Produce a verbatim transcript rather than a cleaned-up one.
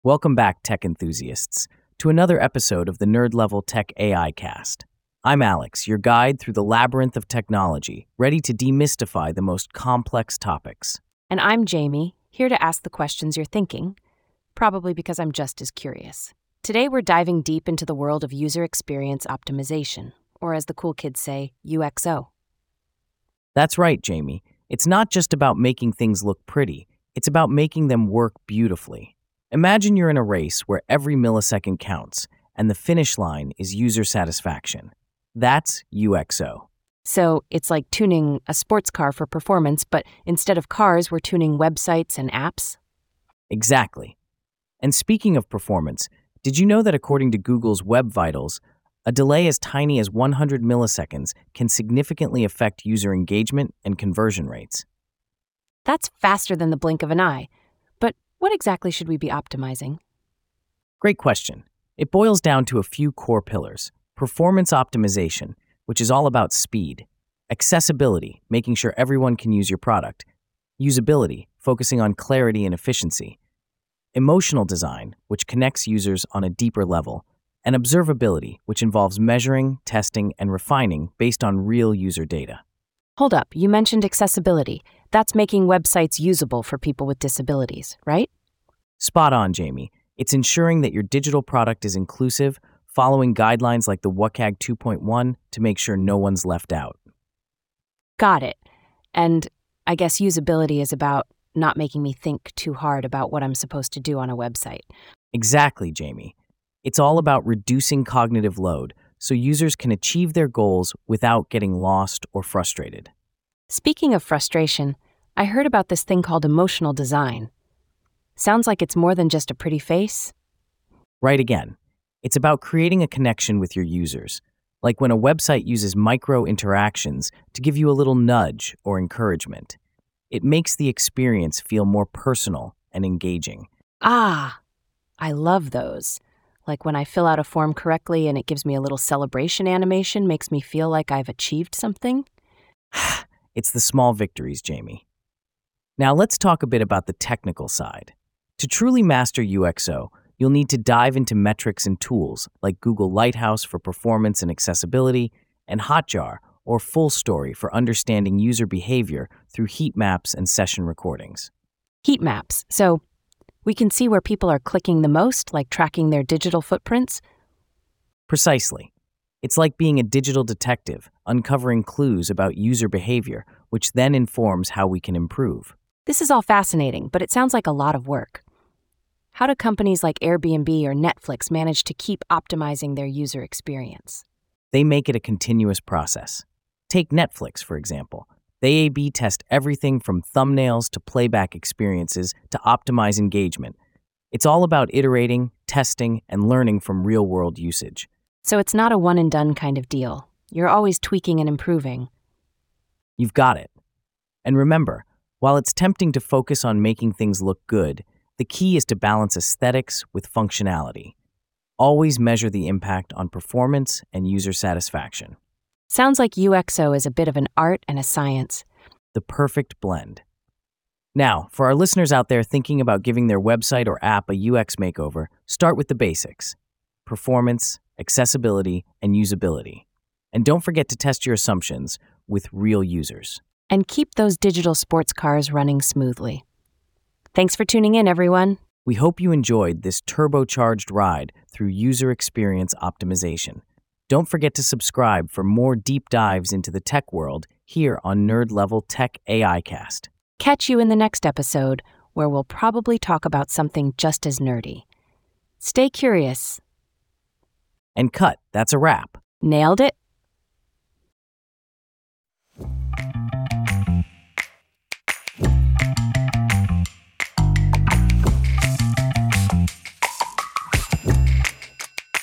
Welcome back, tech enthusiasts, to another episode of the Nerd Level Tech A I Cast. I'm Alex, your guide through the labyrinth of technology, ready to demystify the most complex topics. And I'm Jamie, here to ask the questions you're thinking, probably because I'm just as curious. Today we're diving deep into the world of user experience optimization, or as the cool kids say, U X O. That's right, Jamie. It's not just about making things look pretty, it's about making them work beautifully. Imagine you're in a race where every millisecond counts, and the finish line is user satisfaction. That's U X O. So it's like tuning a sports car for performance, but instead of cars, we're tuning websites and apps? Exactly. And speaking of performance, did you know that according to Google's Web Vitals, a delay as tiny as one hundred milliseconds can significantly affect user engagement and conversion rates? That's faster than the blink of an eye. But what exactly should we be optimizing? Great question. It boils down to a few core pillars. Performance optimization, which is all about speed. Accessibility, making sure everyone can use your product. Usability, focusing on clarity and efficiency. Emotional design, which connects users on a deeper level. And observability, which involves measuring, testing, and refining based on real user data. Hold up, you mentioned accessibility. That's making websites usable for people with disabilities, right? Spot on, Jamie. It's ensuring that your digital product is inclusive, following guidelines like the W C A G two point one to make sure no one's left out. Got it. And I guess usability is about not making me think too hard about what I'm supposed to do on a website. Exactly, Jamie. It's all about reducing cognitive load so users can achieve their goals without getting lost or frustrated. Speaking of frustration, I heard about this thing called emotional design. Sounds like it's more than just a pretty face. Right again. It's about creating a connection with your users, like when a website uses micro interactions to give you a little nudge or encouragement. It makes the experience feel more personal and engaging. Ah, I love those. Like when I fill out a form correctly and it gives me a little celebration animation, makes me feel like I've achieved something. It's the small victories, Jamie. Now let's talk a bit about the technical side. To truly master U X O, you'll need to dive into metrics and tools like Google Lighthouse for performance and accessibility, and Hotjar or FullStory for understanding user behavior through heat maps and session recordings. Heat maps. So we can see where people are clicking the most, like tracking their digital footprints? Precisely. It's like being a digital detective, uncovering clues about user behavior, which then informs how we can improve. This is all fascinating, but it sounds like a lot of work. How do companies like Airbnb or Netflix manage to keep optimizing their user experience? They make it a continuous process. Take Netflix, for example. They A B test everything from thumbnails to playback experiences to optimize engagement. It's all about iterating, testing, and learning from real-world usage. So it's not a one-and-done kind of deal. You're always tweaking and improving. You've got it. And remember, while it's tempting to focus on making things look good, the key is to balance aesthetics with functionality. Always measure the impact on performance and user satisfaction. Sounds like U X O is a bit of an art and a science. The perfect blend. Now, for our listeners out there thinking about giving their website or app a U X makeover, start with the basics: performance, accessibility, and usability. And don't forget to test your assumptions with real users. And keep those digital sports cars running smoothly. Thanks for tuning in, everyone. We hope you enjoyed this turbocharged ride through user experience optimization. Don't forget to subscribe for more deep dives into the tech world here on Nerd Level Tech A I Cast. Catch you in the next episode, where we'll probably talk about something just as nerdy. Stay curious. And cut, that's a wrap. Nailed it.